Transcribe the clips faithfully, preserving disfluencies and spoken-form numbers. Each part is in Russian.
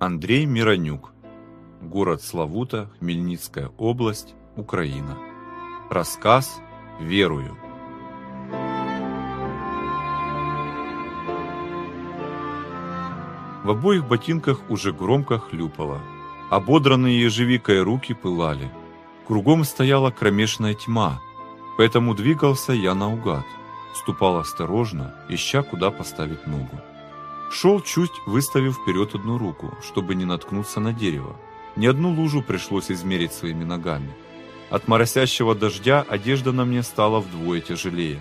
Андрей Миронюк. Город Славута, Хмельницкая область, Украина. Рассказ «Верую». В обоих ботинках уже громко хлюпало. Ободранные ежевикой руки пылали. Кругом стояла кромешная тьма, поэтому двигался я наугад. Ступал осторожно, ища, куда поставить ногу. Шел чуть, выставив вперед одну руку, чтобы не наткнуться на дерево. Ни одну лужу пришлось измерить своими ногами. От моросящего дождя одежда на мне стала вдвое тяжелее.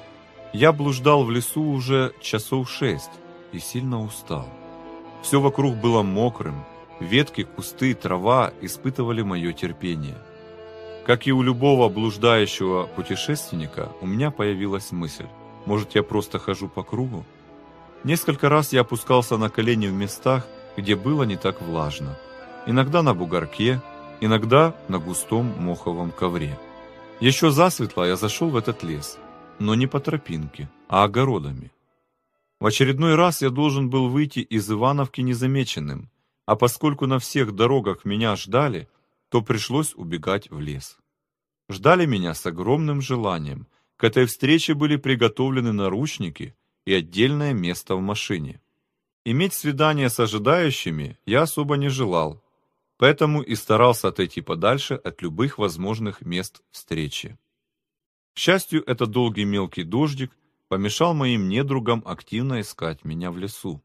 Я блуждал в лесу уже часов шесть и сильно устал. Все вокруг было мокрым, ветки, кусты, трава испытывали мое терпение. Как и у любого блуждающего путешественника, у меня появилась мысль: может, я просто хожу по кругу? Несколько раз я опускался на колени в местах, где было не так влажно. Иногда на бугорке, иногда на густом моховом ковре. Еще засветло я зашел в этот лес, но не по тропинке, а огородами. В очередной раз я должен был выйти из Ивановки незамеченным, а поскольку на всех дорогах меня ждали, то пришлось убегать в лес. Ждали меня с огромным желанием. К этой встрече были приготовлены наручники и отдельное место в машине. Иметь свидание с ожидающими я особо не желал, поэтому и старался отойти подальше от любых возможных мест встречи. К счастью, этот долгий мелкий дождик помешал моим недругам активно искать меня в лесу.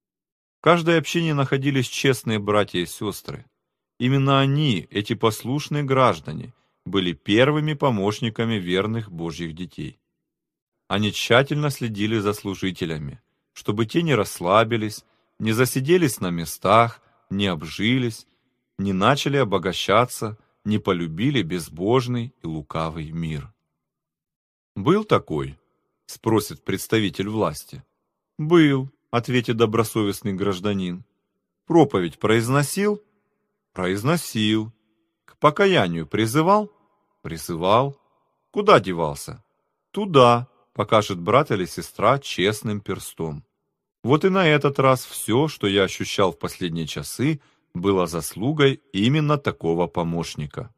В каждой общине находились честные братья и сестры. Именно они, эти послушные граждане, были первыми помощниками верных Божьих детей. Они тщательно следили за служителями, чтобы те не расслабились, не засиделись на местах, не обжились, не начали обогащаться, не полюбили безбожный и лукавый мир. «Был такой?» — спросит представитель власти. «Был», — ответит добросовестный гражданин. «Проповедь произносил?» «Произносил». «К покаянию призывал?» «Призывал». «Куда девался?» «Туда», — покажет брат или сестра честным перстом. Вот и на этот раз все, что я ощущал в последние часы, было заслугой именно такого помощника.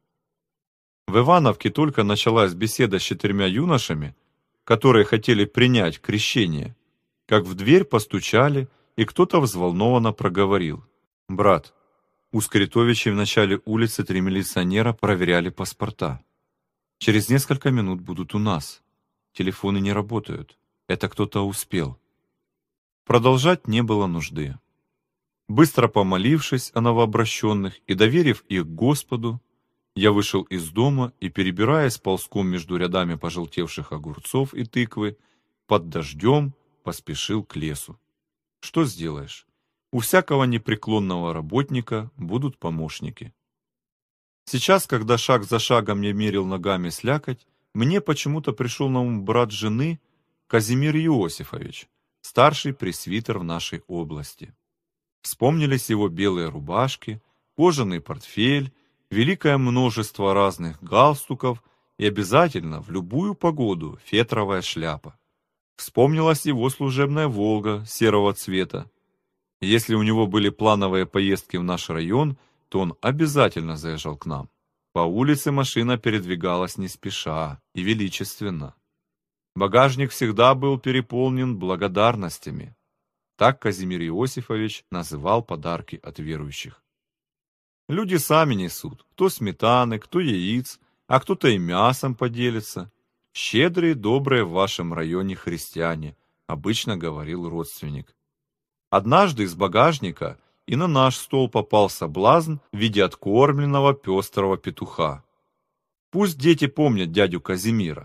В Ивановке только началась беседа с четырьмя юношами, которые хотели принять крещение, как в дверь постучали, и кто-то взволнованно проговорил: «Брат, у Скритовичей в начале улицы три милиционера проверяли паспорта. Через несколько минут будут у нас. Телефоны не работают. Это кто-то успел». Продолжать не было нужды. Быстро помолившись о новообращенных и доверив их Господу, я вышел из дома и, перебираясь ползком между рядами пожелтевших огурцов и тыквы, под дождем поспешил к лесу. Что сделаешь? У всякого непреклонного работника будут помощники. Сейчас, когда шаг за шагом я мерил ногами слякоть, мне почему-то пришел на ум брат жены Казимир Иосифович, старший пресвитер в нашей области. Вспомнились его белые рубашки, кожаный портфель, великое множество разных галстуков и обязательно в любую погоду фетровая шляпа. Вспомнилась его служебная «Волга» серого цвета. Если у него были плановые поездки в наш район, то он обязательно заезжал к нам. По улице машина передвигалась не спеша и величественно. Багажник всегда был переполнен благодарностями. Так Казимир Иосифович называл подарки от верующих. Люди сами несут, кто сметаны, кто яиц, а кто-то и мясом поделится. «Щедрые, добрые в вашем районе христиане», обычно говорил родственник. Однажды из багажника и на наш стол попал соблазн в виде откормленного пестрого петуха. Пусть дети помнят дядю Казимира.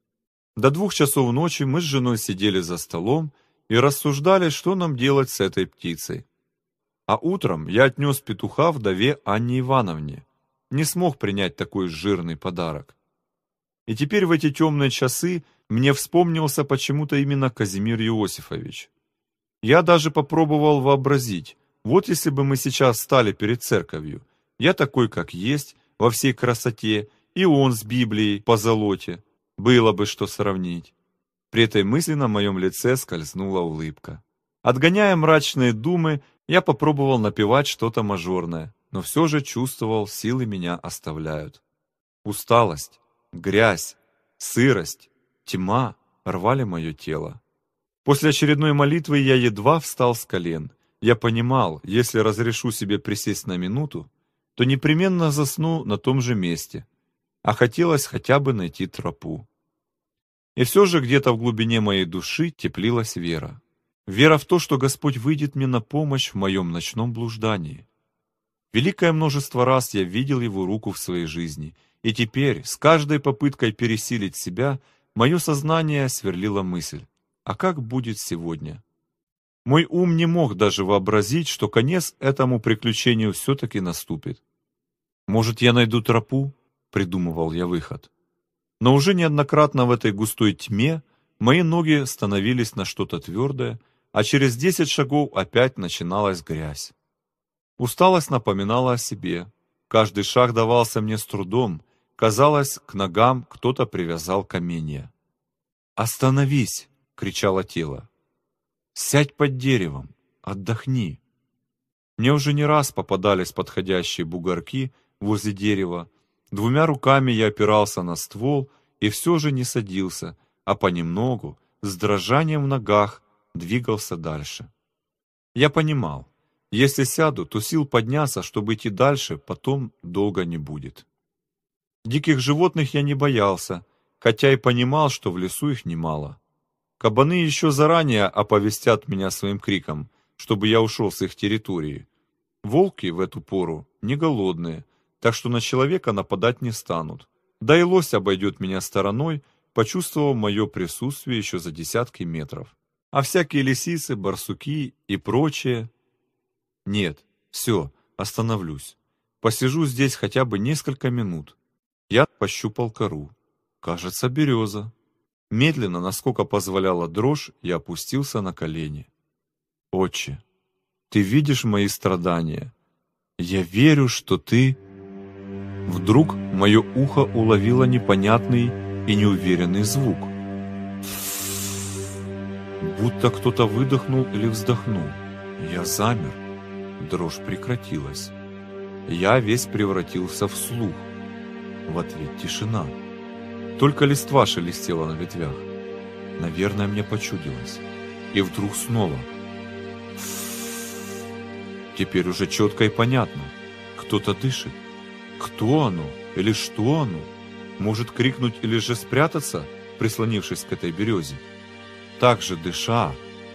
До двух часов ночи мы с женой сидели за столом и рассуждали, что нам делать с этой птицей. А утром я отнес петуха вдове Анне Ивановне. Не смог принять такой жирный подарок. И теперь в эти темные часы мне вспомнился почему-то именно Казимир Иосифович. Я даже попробовал вообразить, вот если бы мы сейчас стали перед церковью, я такой, как есть, во всей красоте, и он с Библией по золоте, было бы что сравнить. При этой мысли на моем лице скользнула улыбка. Отгоняя мрачные думы, Я попробовал напевать что-то мажорное, но все же чувствовал, силы меня оставляют. Усталость, грязь, сырость, тьма рвали мое тело. После очередной молитвы я едва встал с колен. Я понимал, если разрешу себе присесть на минуту, то непременно засну на том же месте, а хотелось хотя бы найти тропу. И все же где-то в глубине моей души теплилась вера. Вера в то, что Господь выйдет мне на помощь в моем ночном блуждании. Великое множество раз я видел Его руку в своей жизни, и теперь, с каждой попыткой пересилить себя, мое сознание сверлило мысль: а как будет сегодня? Мой ум не мог даже вообразить, что конец этому приключению все-таки наступит. «Может, я найду тропу?» — придумывал я выход. Но уже неоднократно в этой густой тьме мои ноги становились на что-то твердое, а через десять шагов опять начиналась грязь. Усталость напоминала о себе. Каждый шаг давался мне с трудом. Казалось, к ногам кто-то привязал каменья. «Остановись!» — кричало тело. «Сядь под деревом, отдохни». Мне уже не раз попадались подходящие бугорки возле дерева. Двумя руками я опирался на ствол и все же не садился, а понемногу, с дрожанием в ногах, двигался дальше. Я понимал, если сяду, то сил подняться, чтобы идти дальше, потом долго не будет. Диких животных я не боялся, хотя и понимал, что в лесу их немало. Кабаны еще заранее оповестят меня своим криком, чтобы я ушел с их территории. Волки в эту пору не голодные, так что на человека нападать не станут. Да и лось обойдет меня стороной, почувствовав мое присутствие еще за десятки метров. А всякие лисицы, барсуки и прочее... Нет, все, остановлюсь. Посижу здесь хотя бы несколько минут. Я пощупал кору. Кажется, береза. Медленно, насколько позволяла дрожь, я опустился на колени. «Отче, ты видишь мои страдания. Я верю, что ты...» Вдруг мое ухо уловило непонятный и неуверенный звук. Будто кто-то выдохнул или вздохнул. Я замер. Дрожь прекратилась. Я весь превратился в слух. В ответ тишина. Только листва шелестела на ветвях. Наверное, мне почудилось. И вдруг снова. Теперь уже четко и понятно. Кто-то дышит. Кто оно? Или что оно? Может крикнуть или же спрятаться, прислонившись к этой березе? Так же дыша,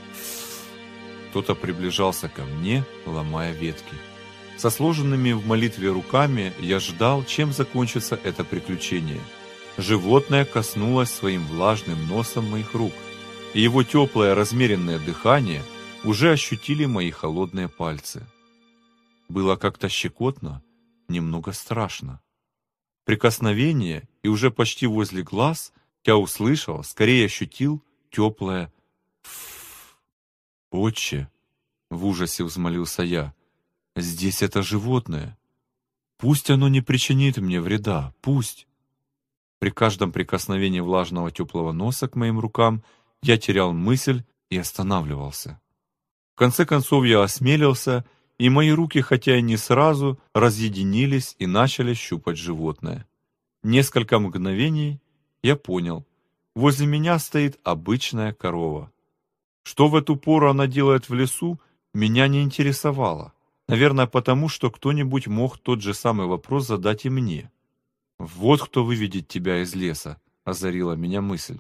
кто-то приближался ко мне, ломая ветки. Со сложенными в молитве руками я ждал, чем закончится это приключение. Животное коснулось своим влажным носом моих рук, и его теплое размеренное дыхание уже ощутили мои холодные пальцы. Было как-то щекотно, немного страшно. Прикосновение, и уже почти возле глаз я услышал, скорее ощутил теплое «ф». «Отче!» — в ужасе взмолился я. «Здесь это животное. Пусть оно не причинит мне вреда, пусть!» При каждом прикосновении влажного теплого носа к моим рукам я терял мысль и останавливался. В конце концов я осмелился, и мои руки, хотя и не сразу, разъединились и начали щупать животное. Несколько мгновений я понял. Возле меня стоит обычная корова. Что в эту пору она делает в лесу, меня не интересовало. Наверное, потому что кто-нибудь мог тот же самый вопрос задать и мне. «Вот кто выведет тебя из леса», — озарила меня мысль.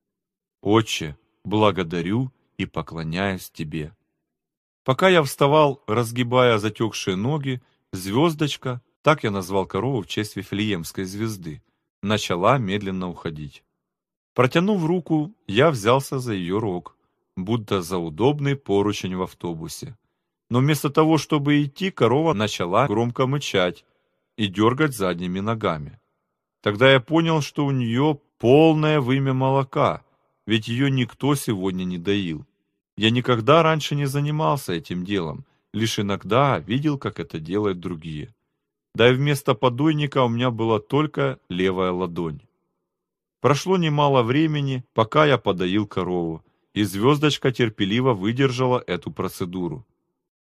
«Отче, благодарю и поклоняюсь тебе». Пока я вставал, разгибая затекшие ноги, звездочка, так я назвал корову в честь Вифлеемской звезды, начала медленно уходить. Протянув руку, я взялся за ее рог, будто за удобный поручень в автобусе. Но вместо того, чтобы идти, корова начала громко мычать и дергать задними ногами. Тогда я понял, что у нее полное вымя молока, ведь ее никто сегодня не доил. Я никогда раньше не занимался этим делом, лишь иногда видел, как это делают другие. Да и вместо подойника у меня была только левая ладонь. Прошло немало времени, пока я подоил корову, и звездочка терпеливо выдержала эту процедуру.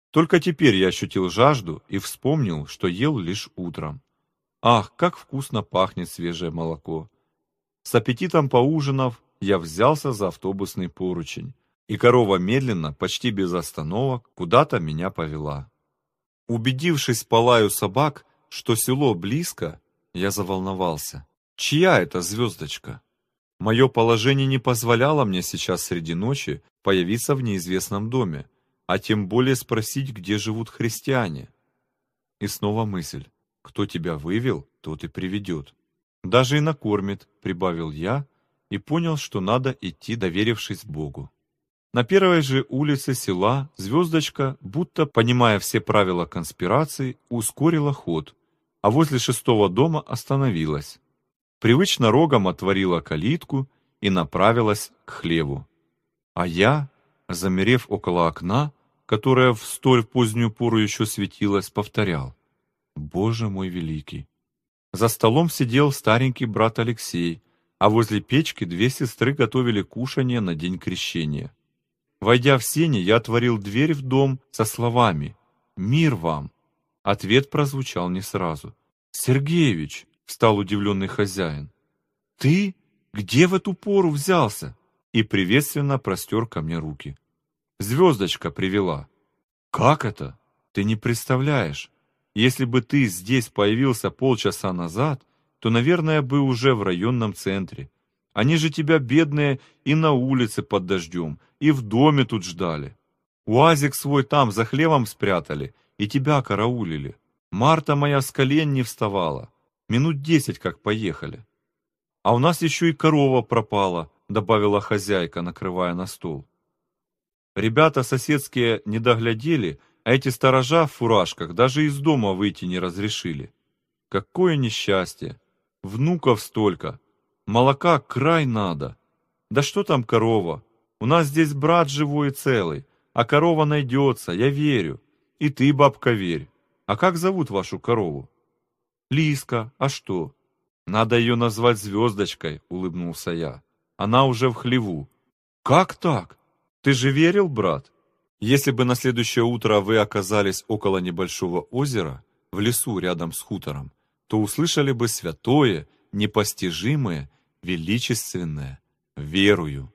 Только теперь я ощутил жажду и вспомнил, что ел лишь утром. Ах, как вкусно пахнет свежее молоко! С аппетитом поужинав, я взялся за автобусный поручень, и корова медленно, почти без остановок, куда-то меня повела. Убедившись по лаю собак, что село близко, я заволновался. Чья это звездочка? Мое положение не позволяло мне сейчас среди ночи появиться в неизвестном доме, а тем более спросить, где живут христиане. И снова мысль: кто тебя вывел, тот и приведет. Даже и накормит, прибавил я, и понял, что надо идти, доверившись Богу. На первой же улице села звездочка, будто понимая все правила конспирации, ускорила ход, а возле шестого дома остановилась. Привычно рогом отворила калитку и направилась к хлеву. А я, замерев около окна, которое в столь позднюю пору еще светилось, повторял: «Боже мой великий!» За столом сидел старенький брат Алексей, а возле печки две сестры готовили кушанье на день крещения. Войдя в сени, я отворил дверь в дом со словами: «Мир вам!» Ответ прозвучал не сразу. «Сергеевич!» — встал удивленный хозяин. «Ты? Где в эту пору взялся?» И приветственно простер ко мне руки. «Звездочка привела». «Как это? Ты не представляешь. Если бы ты здесь появился полчаса назад, то, наверное, бы уже в районном центре. Они же тебя, бедные, и на улице под дождем, и в доме тут ждали. Уазик свой там за хлевом спрятали, и тебя караулили. Марта моя с колен не вставала. Минут десять как поехали. А у нас еще и корова пропала», — добавила хозяйка, накрывая на стол. Ребята соседские не доглядели, а эти сторожа в фуражках даже из дома выйти не разрешили. Какое несчастье! Внуков столько! Молока край надо! Да что там корова? У нас здесь брат живой и целый, а корова найдется, я верю. И ты, бабка, верь. А как зовут вашу корову?» «Лиска, а что?» «Надо ее назвать Звездочкой», — улыбнулся я. «Она уже в хлеву». «Как так? Ты же верил, брат? Если бы на следующее утро вы оказались около небольшого озера, в лесу рядом с хутором, то услышали бы святое, непостижимое, величественное «Верую».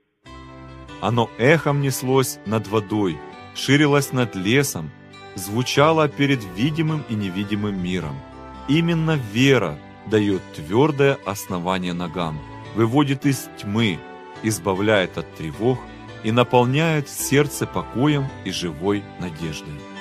Оно эхом неслось над водой, ширилось над лесом, звучало перед видимым и невидимым миром. Именно вера дает твердое основание ногам, выводит из тьмы, избавляет от тревог и наполняет сердце покоем и живой надеждой.